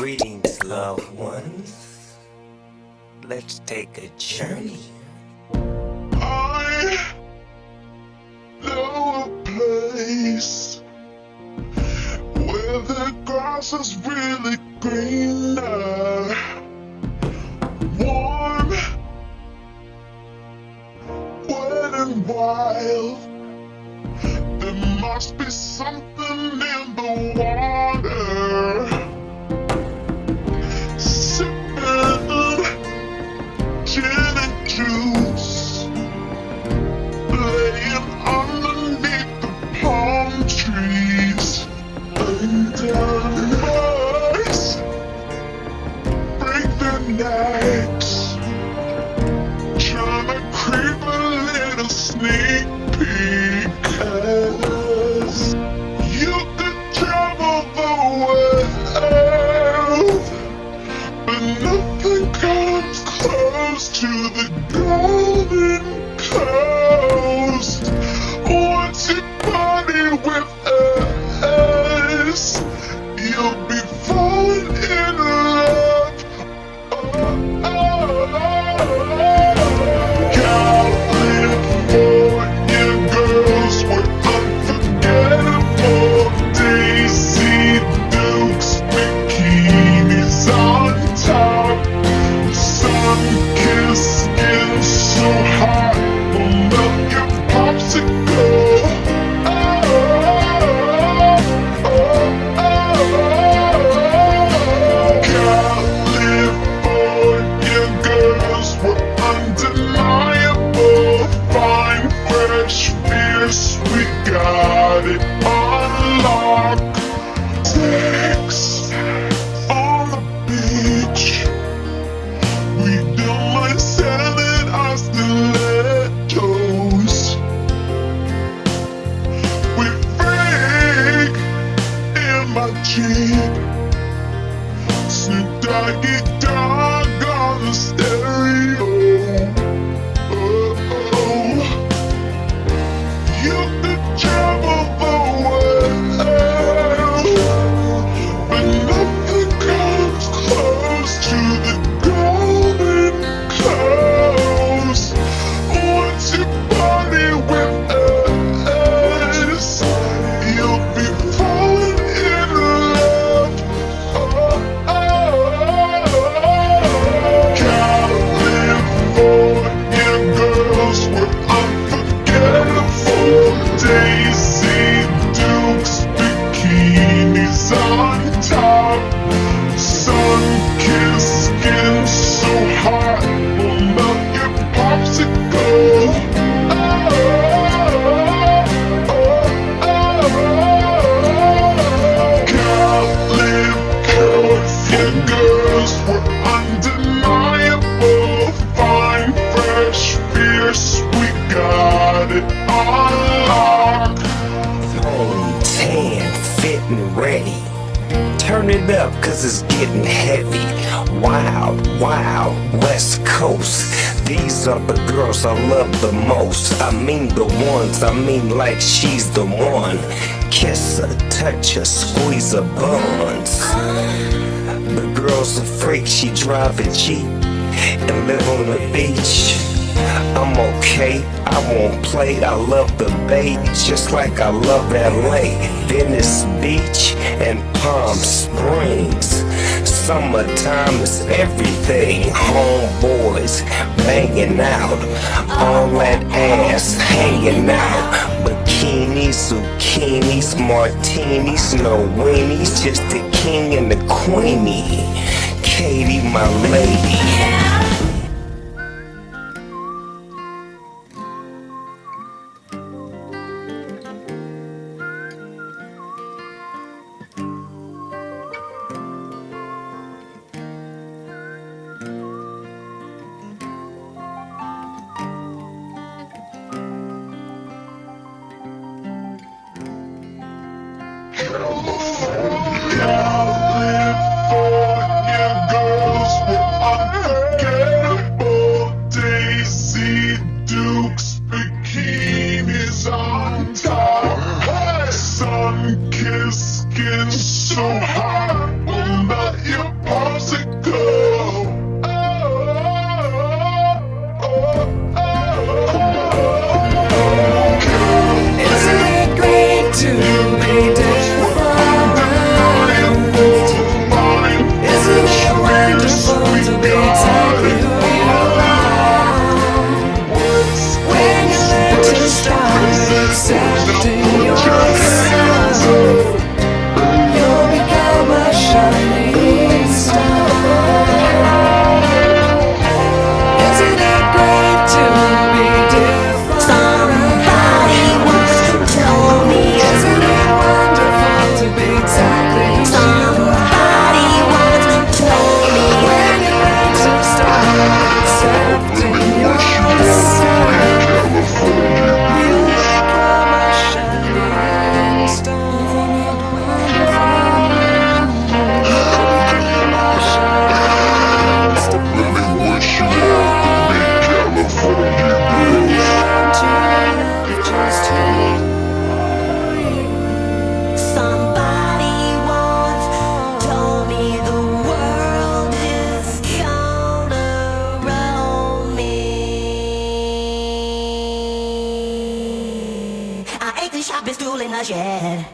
Greetings, loved ones. Let's take a journey. I know a place where the grass is really greener, warm, wet and wild. There must be something in the water. Sipping gin and juice, laying underneath the palm trees. Undone boys break their necks, trying to creep a little sneak peek. 'Cause you could travel the world, but nothing comes close to the Golden Coast. Once you party with us, you'll be falling in love. Oh, oh, oh. California girls were unforgettable. Daisy Dukes, bikinis on top, sun-kissed skin so hot will melt your popsicle. California girls were undeniable, fine, fresh, fierce, we got it on lock. Sex on the beach, we don't mind selling our stilettos. We freak in my Jeep, Snoop Doggy Dogg on the stereo. Oh, oh. You could travel the world, but nothing comes close to the Golden Coast. Once you party with us, you'll be falling in love. Oh, oh, oh. California girls were unforgettable. Daisy Dukes, bikinis on top, sun-kissed skin so hot will melt your popsicle. Oh, oh, oh, oh. California girls were undeniable, fine, fresh, fierce, we got it on lock. Home, tan, fit and ready. Turn it up, cause it's getting heavy. Wild, wild, West Coast. These are the girls I love the most. I mean the ones, I mean like she's the one. Kiss her, touch her, squeeze her buns. The girl's a freak, she drive a Jeep and live on the beach. I'm okay, I won't play, I love the bay, just like I love LA, Venice Beach, and Palm Springs. Summertime is everything, homeboys banging out, all that ass hanging out. Bikinis, zucchinis, martinis, no weenies, just the king and the queenie. Katie, my lady. California girls were unforgettable. been stooling us yet.